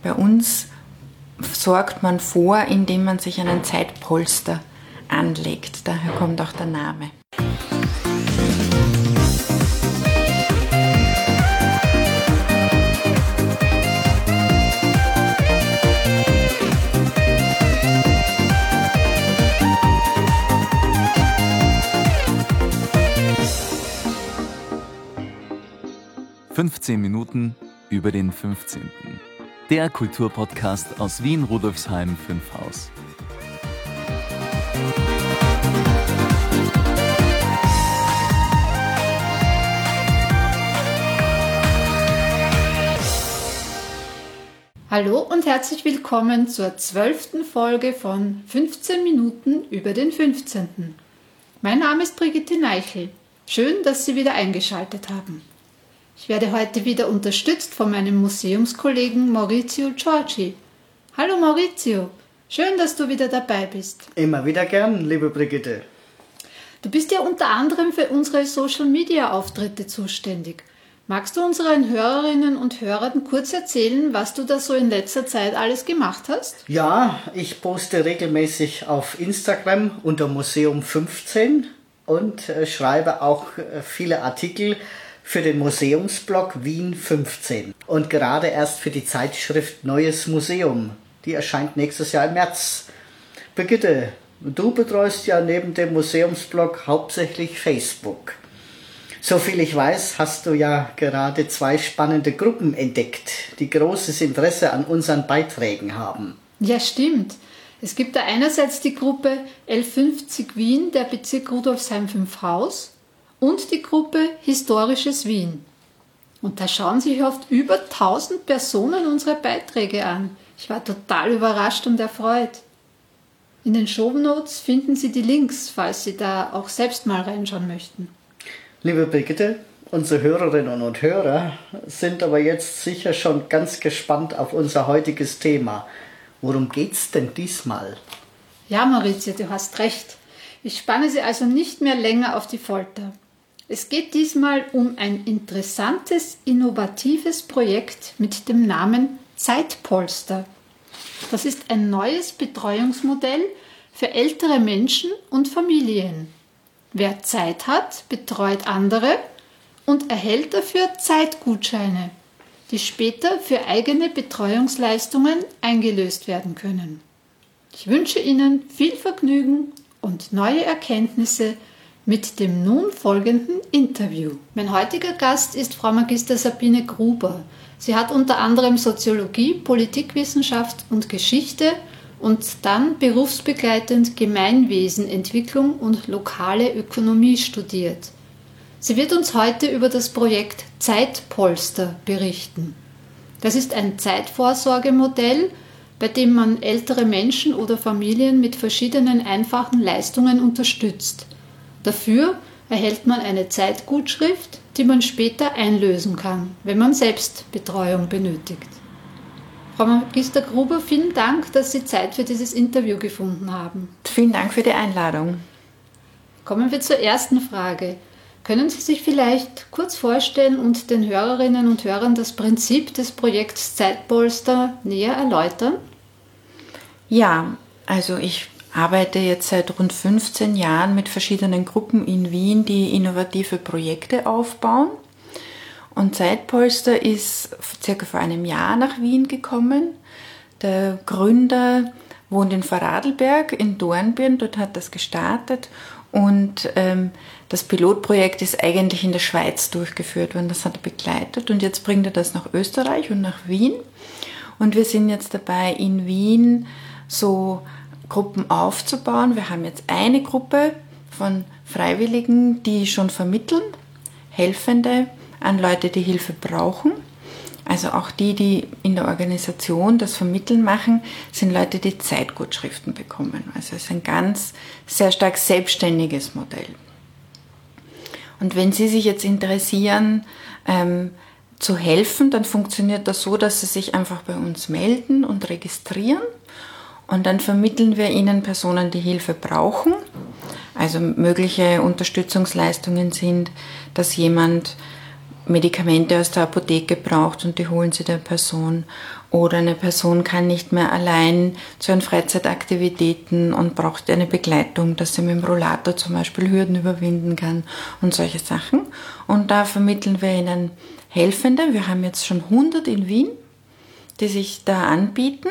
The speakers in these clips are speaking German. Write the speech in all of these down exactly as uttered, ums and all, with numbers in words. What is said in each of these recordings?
Bei uns sorgt man vor, indem man sich einen Zeitpolster anlegt. Daher kommt auch der Name. fünfzehn Minuten über den fünfzehnten Der Kulturpodcast aus Wien Rudolfsheim fünf Haus. Hallo und herzlich willkommen zur zwölften Folge von fünfzehn Minuten über den fünfzehnten Mein Name ist Brigitte Neichel. Schön, dass Sie wieder eingeschaltet haben. Ich werde heute wieder unterstützt von meinem Museumskollegen Maurizio Giorgi. Hallo Maurizio, schön, dass du wieder dabei bist. Immer wieder gern, liebe Brigitte. Du bist ja unter anderem für unsere Social-Media-Auftritte zuständig. Magst du unseren Hörerinnen und Hörern kurz erzählen, was du da so in letzter Zeit alles gemacht hast? Ja, ich poste regelmäßig auf Instagram unter Museum fünfzehn und äh, schreibe auch äh, viele Artikel für den Museumsblog Wien fünfzehn und gerade erst für die Zeitschrift Neues Museum. Die erscheint nächstes Jahr im März. Brigitte, du betreust ja neben dem Museumsblog hauptsächlich Facebook. Soviel ich weiß, hast du ja gerade zwei spannende Gruppen entdeckt, die großes Interesse an unseren Beiträgen haben. Ja, stimmt. Es gibt da einerseits die Gruppe L fünfzig Wien, der Bezirk Rudolfsheim fünf Haus, und die Gruppe Historisches Wien. Und da schauen sich oft über tausend Personen unsere Beiträge an. Ich war total überrascht und erfreut. In den Shownotes finden Sie die Links, falls Sie da auch selbst mal reinschauen möchten. Liebe Brigitte, unsere Hörerinnen und Hörer sind aber jetzt sicher schon ganz gespannt auf unser heutiges Thema. Worum geht's denn diesmal? Ja, Maurizio, du hast recht. Ich spanne Sie also nicht mehr länger auf die Folter. Es geht diesmal um ein interessantes, innovatives Projekt mit dem Namen Zeitpolster. Das ist ein neues Betreuungsmodell für ältere Menschen und Familien. Wer Zeit hat, betreut andere und erhält dafür Zeitgutscheine, die später für eigene Betreuungsleistungen eingelöst werden können. Ich wünsche Ihnen viel Vergnügen und neue Erkenntnisse mit dem nun folgenden Interview. Mein heutiger Gast ist Frau Magister Sabine Gruber. Sie hat unter anderem Soziologie, Politikwissenschaft und Geschichte und dann berufsbegleitend Gemeinwesenentwicklung und lokale Ökonomie studiert. Sie wird uns heute über das Projekt Zeitpolster berichten. Das ist ein Zeitvorsorgemodell, bei dem man ältere Menschen oder Familien mit verschiedenen einfachen Leistungen unterstützt. Dafür erhält man eine Zeitgutschrift, die man später einlösen kann, wenn man selbst Betreuung benötigt. Frau Magister Gruber, vielen Dank, dass Sie Zeit für dieses Interview gefunden haben. Vielen Dank für die Einladung. Kommen wir zur ersten Frage. Können Sie sich vielleicht kurz vorstellen und den Hörerinnen und Hörern das Prinzip des Projekts Zeitpolster näher erläutern? Ja, also ich arbeite jetzt seit rund fünfzehn Jahren mit verschiedenen Gruppen in Wien, die innovative Projekte aufbauen. Und Zeitpolster ist circa vor einem Jahr nach Wien gekommen. Der Gründer wohnt in Vorarlberg in Dornbirn, dort hat das gestartet. Und ähm, das Pilotprojekt ist eigentlich in der Schweiz durchgeführt worden, das hat er begleitet. Und jetzt bringt er das nach Österreich und nach Wien. Und wir sind jetzt dabei, in Wien so Gruppen aufzubauen. Wir haben jetzt eine Gruppe von Freiwilligen, die schon vermitteln, Helfende an Leute, die Hilfe brauchen. Also auch die, die in der Organisation das Vermitteln machen, sind Leute, die Zeitgutschriften bekommen. Also es ist ein ganz, sehr stark selbstständiges Modell. Und wenn Sie sich jetzt interessieren, ähm, zu helfen, dann funktioniert das so, dass Sie sich einfach bei uns melden und registrieren. Und dann vermitteln wir Ihnen Personen, die Hilfe brauchen. Also mögliche Unterstützungsleistungen sind, dass jemand Medikamente aus der Apotheke braucht und die holen Sie der Person. Oder eine Person kann nicht mehr allein zu ihren Freizeitaktivitäten und braucht eine Begleitung, dass sie mit dem Rollator zum Beispiel Hürden überwinden kann und solche Sachen. Und da vermitteln wir ihnen Helfende. Wir haben jetzt schon hundert in Wien, die sich da anbieten.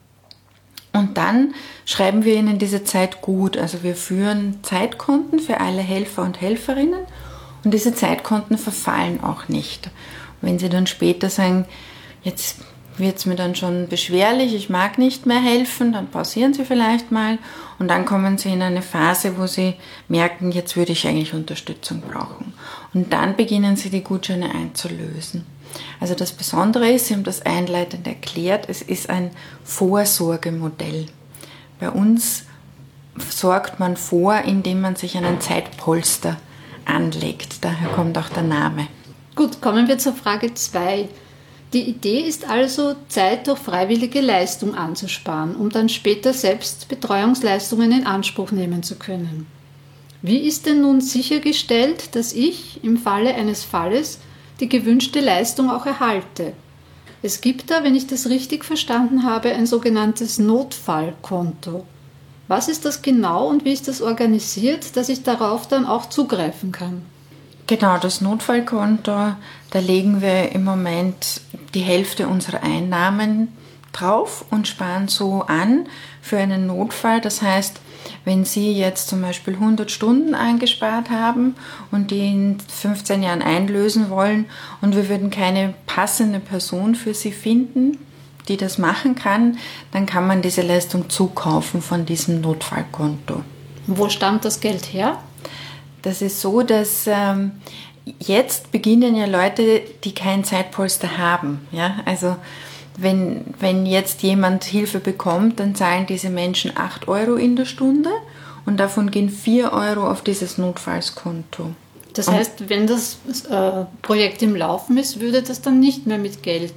Und dann schreiben wir ihnen diese Zeit gut. Also wir führen Zeitkonten für alle Helfer und Helferinnen und diese Zeitkonten verfallen auch nicht. Wenn sie dann später sagen, jetzt wird es mir dann schon beschwerlich, ich mag nicht mehr helfen, dann pausieren sie vielleicht mal und dann kommen sie in eine Phase, wo sie merken, jetzt würde ich eigentlich Unterstützung brauchen. Und dann beginnen sie die Gutscheine einzulösen. Also das Besondere ist, Sie haben das einleitend erklärt, es ist ein Vorsorgemodell. Bei uns sorgt man vor, indem man sich einen Zeitpolster anlegt. Daher kommt auch der Name. Gut, kommen wir zur Frage zwei. Die Idee ist also, Zeit durch freiwillige Leistung anzusparen, um dann später selbst Betreuungsleistungen in Anspruch nehmen zu können. Wie ist denn nun sichergestellt, dass ich im Falle eines Falles die gewünschte Leistung auch erhalte? Es gibt da, wenn ich das richtig verstanden habe, ein sogenanntes Notfallkonto. Was ist das genau und wie ist das organisiert, dass ich darauf dann auch zugreifen kann? Genau, das Notfallkonto, da legen wir im Moment die Hälfte unserer Einnahmen drauf und sparen so an für einen Notfall. Das heißt, wenn Sie jetzt zum Beispiel hundert Stunden eingespart haben und die in fünfzehn Jahren einlösen wollen und wir würden keine passende Person für Sie finden, die das machen kann, dann kann man diese Leistung zukaufen von diesem Notfallkonto. Wo stammt das Geld her? Das ist so, dass ähm, jetzt beginnen ja Leute, die kein Zeitpolster haben. Ja? Also wenn, wenn jetzt jemand Hilfe bekommt, dann zahlen diese Menschen acht Euro in der Stunde und davon gehen vier Euro auf dieses Notfallskonto. Das heißt, und wenn das äh, Projekt im Laufen ist, würde das dann nicht mehr mit Geld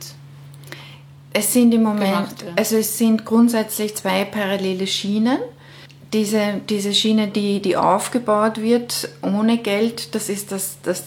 es sind im Moment, gemacht werden? Also es sind grundsätzlich zwei parallele Schienen. Diese, diese Schiene, die, die aufgebaut wird ohne Geld, das ist das, das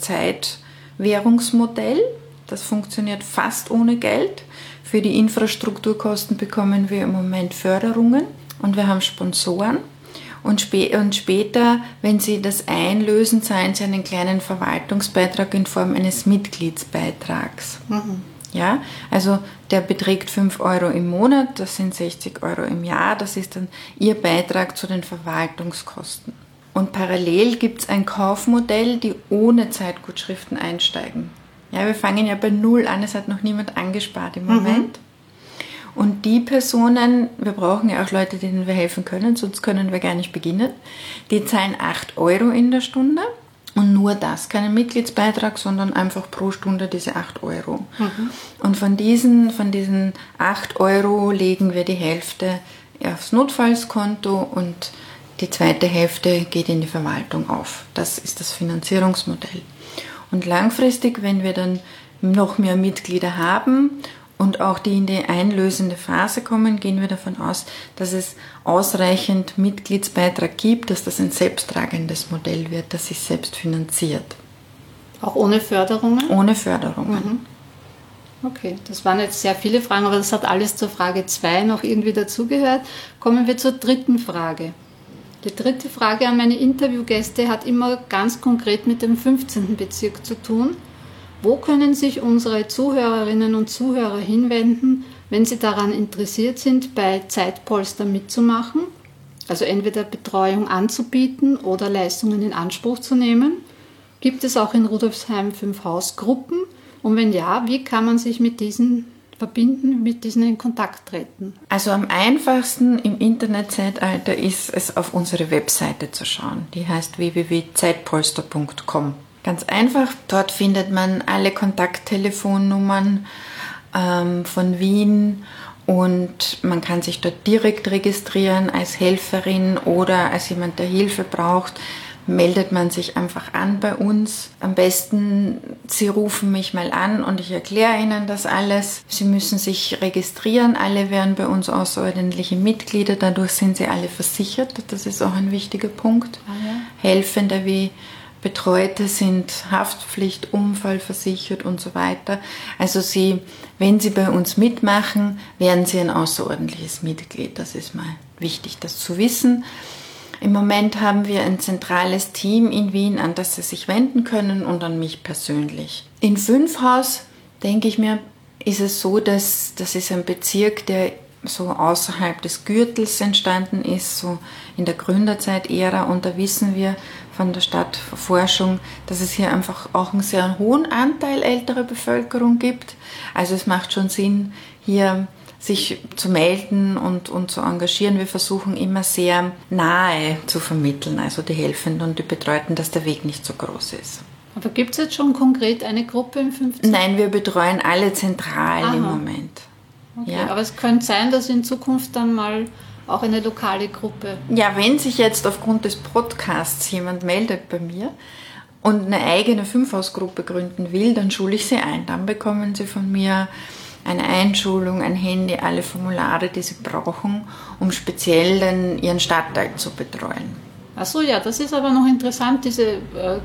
Zeitwährungsmodell. Das funktioniert fast ohne Geld. Für die Infrastrukturkosten bekommen wir im Moment Förderungen und wir haben Sponsoren. Und, spä- und später, wenn Sie das einlösen, zahlen Sie einen kleinen Verwaltungsbeitrag in Form eines Mitgliedsbeitrags. Mhm. Ja, also der beträgt fünf Euro im Monat, das sind sechzig Euro im Jahr, das ist dann Ihr Beitrag zu den Verwaltungskosten. Und parallel gibt es ein Kaufmodell, die ohne Zeitgutschriften einsteigen. Ja, wir fangen ja bei Null an, es hat noch niemand angespart im Moment. Mhm. Und die Personen, wir brauchen ja auch Leute, denen wir helfen können, sonst können wir gar nicht beginnen, die zahlen acht Euro in der Stunde. Und nur das, keinen Mitgliedsbeitrag, sondern einfach pro Stunde diese acht Euro. Mhm. Und von diesen, von diesen acht Euro legen wir die Hälfte aufs Notfallskonto und die zweite Hälfte geht in die Verwaltung auf. Das ist das Finanzierungsmodell. Und langfristig, wenn wir dann noch mehr Mitglieder haben und auch die in die einlösende Phase kommen, gehen wir davon aus, dass es ausreichend Mitgliedsbeitrag gibt, dass das ein selbsttragendes Modell wird, das sich selbst finanziert. Auch ohne Förderungen? Ohne Förderungen. Mhm. Okay, das waren jetzt sehr viele Fragen, aber das hat alles zur Frage zwei noch irgendwie dazugehört. Kommen wir zur dritten Frage. Die dritte Frage an meine Interviewgäste hat immer ganz konkret mit dem fünfzehnten Bezirk zu tun. Wo können sich unsere Zuhörerinnen und Zuhörer hinwenden, wenn sie daran interessiert sind, bei Zeitpolster mitzumachen? Also entweder Betreuung anzubieten oder Leistungen in Anspruch zu nehmen. Gibt es auch in Rudolfsheim fünf Hausgruppen? Und wenn ja, wie kann man sich mit diesen verbinden, mit diesen in Kontakt treten? Also am einfachsten im Internetzeitalter ist es, auf unsere Webseite zu schauen. Die heißt w w w punkt zeitpolster punkt com. Ganz einfach, dort findet man alle Kontakttelefonnummern ähm, von Wien und man kann sich dort direkt registrieren als Helferin oder als jemand, der Hilfe braucht. Meldet man sich einfach an bei uns. Am besten, Sie rufen mich mal an und ich erkläre Ihnen das alles. Sie müssen sich registrieren. Alle werden bei uns außerordentliche Mitglieder. Dadurch sind sie alle versichert. Das ist auch ein wichtiger Punkt. Ah, ja. Helfende wie Betreute sind Haftpflicht, Unfallversichert und so weiter. Also sie, wenn sie bei uns mitmachen, werden sie ein außerordentliches Mitglied. Das ist mal wichtig, das zu wissen. Im Moment haben wir ein zentrales Team in Wien, an das sie sich wenden können und an mich persönlich. In Fünfhaus, denke ich mir, ist es so, dass das ist ein Bezirk, der so außerhalb des Gürtels entstanden ist, so in der Gründerzeit-Ära. Und da wissen wir von der Stadtforschung, dass es hier einfach auch einen sehr hohen Anteil älterer Bevölkerung gibt. Also es macht schon Sinn, hier sich zu melden und, und zu engagieren. Wir versuchen immer sehr nahe zu vermitteln, also die Helfenden und die Betreuten, dass der Weg nicht so groß ist. Aber gibt es jetzt schon konkret eine Gruppe im fünfzehnten? Nein, wir betreuen alle zentral Aha. im Moment. Okay, Ja. aber es könnte sein, dass in Zukunft dann mal auch eine lokale Gruppe... Ja, wenn sich jetzt aufgrund des Podcasts jemand meldet bei mir und eine eigene Fünfhausgruppe gründen will, dann schule ich sie ein. Dann bekommen sie von mir eine Einschulung, ein Handy, alle Formulare, die sie brauchen, um speziell dann ihren Stadtteil zu betreuen. Ach so, ja, das ist aber noch interessant, diese äh,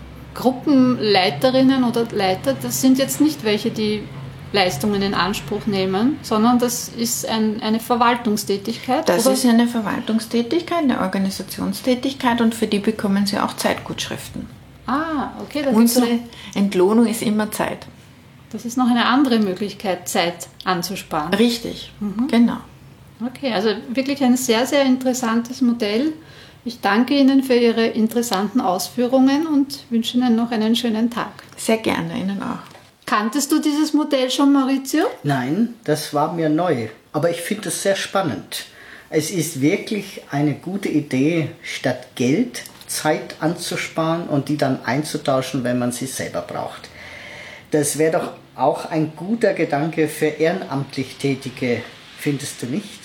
Gruppenleiterinnen oder Leiter, das sind jetzt nicht welche, die Leistungen in Anspruch nehmen, sondern das ist ein, eine Verwaltungstätigkeit. Das oder? ist eine Verwaltungstätigkeit, eine Organisationstätigkeit und für die bekommen sie auch Zeitgutschriften. Ah, okay. Das Unsere ist, noch, Entlohnung ist immer Zeit. das ist noch eine andere Möglichkeit, Zeit anzusparen. Richtig, mhm. Genau. Okay, also wirklich ein sehr, sehr interessantes Modell. Ich danke Ihnen für Ihre interessanten Ausführungen und wünsche Ihnen noch einen schönen Tag. Sehr gerne, Ihnen auch. Kanntest du dieses Modell schon, Maurizio? Nein, das war mir neu, aber ich finde es sehr spannend. Es ist wirklich eine gute Idee, statt Geld Zeit anzusparen und die dann einzutauschen, wenn man sie selber braucht. Das wäre doch auch ein guter Gedanke für ehrenamtlich Tätige, findest du nicht?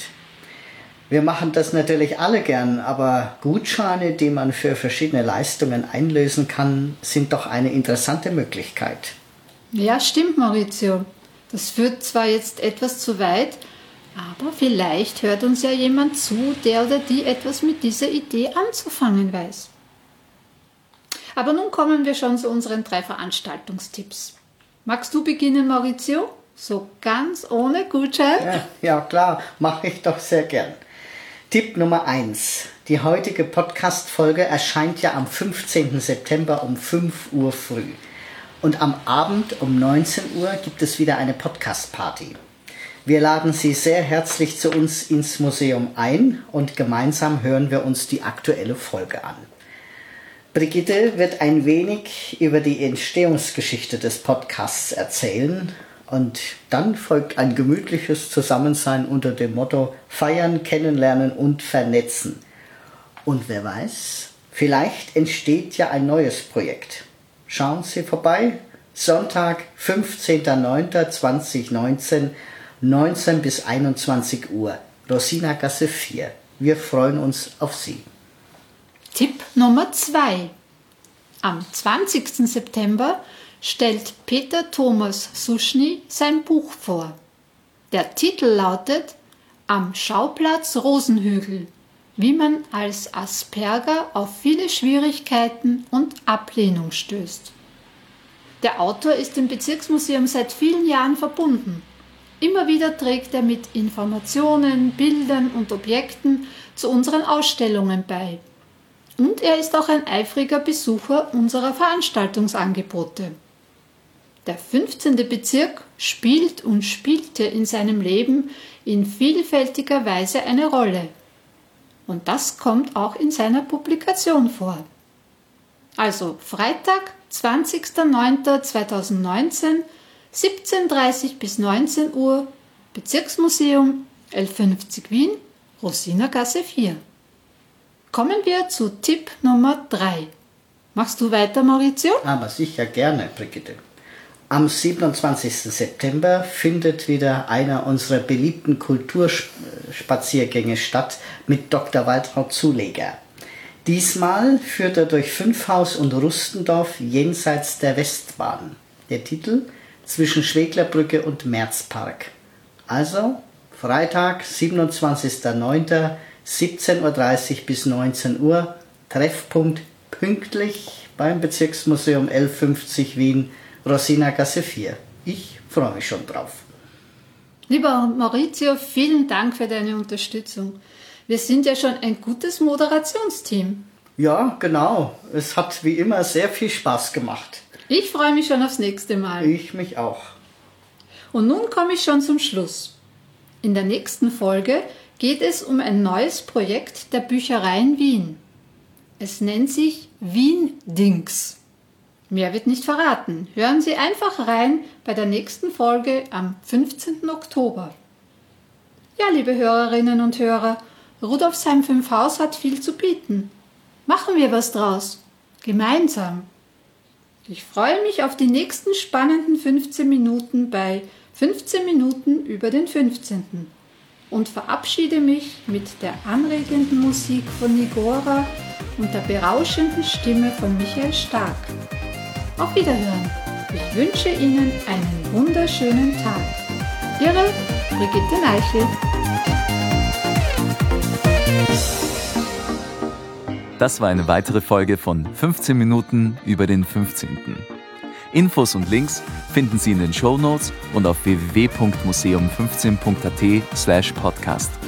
Wir machen das natürlich alle gern, aber Gutscheine, die man für verschiedene Leistungen einlösen kann, sind doch eine interessante Möglichkeit. Ja, stimmt, Maurizio. Das führt zwar jetzt etwas zu weit, aber vielleicht hört uns ja jemand zu, der oder die etwas mit dieser Idee anzufangen weiß. Aber nun kommen wir schon zu unseren drei Veranstaltungstipps. Magst du beginnen, Maurizio? So ganz ohne Gutschein? Ja, ja klar, mache ich doch sehr gern. Tipp Nummer eins. Die heutige Podcast-Folge erscheint ja am fünfzehnten September um fünf Uhr früh. Und am Abend um neunzehn Uhr gibt es wieder eine Podcast-Party. Wir laden Sie sehr herzlich zu uns ins Museum ein und gemeinsam hören wir uns die aktuelle Folge an. Brigitte wird ein wenig über die Entstehungsgeschichte des Podcasts erzählen und dann folgt ein gemütliches Zusammensein unter dem Motto Feiern, Kennenlernen und Vernetzen. Und wer weiß, vielleicht entsteht ja ein neues Projekt. Schauen Sie vorbei, Sonntag, fünfzehnten neunten zweitausendneunzehn, neunzehn bis einundzwanzig Uhr, Rosinagasse vier. Wir freuen uns auf Sie. Tipp Nummer zwei. Am zwanzigsten September stellt Peter Thomas Suschny sein Buch vor. Der Titel lautet Am Schauplatz Rosenhügel, wie man als Asperger auf viele Schwierigkeiten und Ablehnung stößt. Der Autor ist dem Bezirksmuseum seit vielen Jahren verbunden. Immer wieder trägt er mit Informationen, Bildern und Objekten zu unseren Ausstellungen bei. Und er ist auch ein eifriger Besucher unserer Veranstaltungsangebote. Der fünfzehnte Bezirk spielt und spielte in seinem Leben in vielfältiger Weise eine Rolle. Und das kommt auch in seiner Publikation vor. Also Freitag, zwanzigsten neunten zweitausendneunzehn, siebzehn Uhr dreißig bis neunzehn Uhr, Bezirksmuseum L fünfzig Wien, Rosinagasse vier. Kommen wir zu Tipp Nummer drei. Machst du weiter, Maurizio? Aber sicher gerne, Brigitte. Am siebenundzwanzigsten September findet wieder einer unserer beliebten Kulturspaziergänge statt mit Doktor Waltraud Zuleger. Diesmal führt er durch Fünfhaus und Rustendorf jenseits der Westbahn. Der Titel Zwischen Schweglerbrücke und Märzpark. Also Freitag, siebenundzwanzigsten neunten siebzehn Uhr dreißig bis neunzehn Uhr, Treffpunkt pünktlich beim Bezirksmuseum L fünfzig Wien, Rosinergasse vier. Ich freue mich schon drauf. Lieber Maurizio, vielen Dank für deine Unterstützung. Wir sind ja schon ein gutes Moderationsteam. Ja, genau. Es hat wie immer sehr viel Spaß gemacht. Ich freue mich schon aufs nächste Mal. Ich mich auch. Und nun komme ich schon zum Schluss. In der nächsten Folge geht es um ein neues Projekt der Büchereien Wien. Es nennt sich Wien-Dings. Mehr wird nicht verraten. Hören Sie einfach rein bei der nächsten Folge am fünfzehnten Oktober. Ja, liebe Hörerinnen und Hörer, Rudolfsheim fünf Haus hat viel zu bieten. Machen wir was draus. Gemeinsam. Ich freue mich auf die nächsten spannenden fünfzehn Minuten bei fünfzehn Minuten über den fünfzehnten und verabschiede mich mit der anregenden Musik von Nigora und der berauschenden Stimme von Michael Stark. Auf Wiederhören. Ich wünsche Ihnen einen wunderschönen Tag. Ihre Brigitte Neichel. Das war eine weitere Folge von fünfzehn Minuten über den fünfzehnten Infos und Links finden Sie in den Shownotes und auf w w w punkt museum fünfzehn punkt a t slash podcast.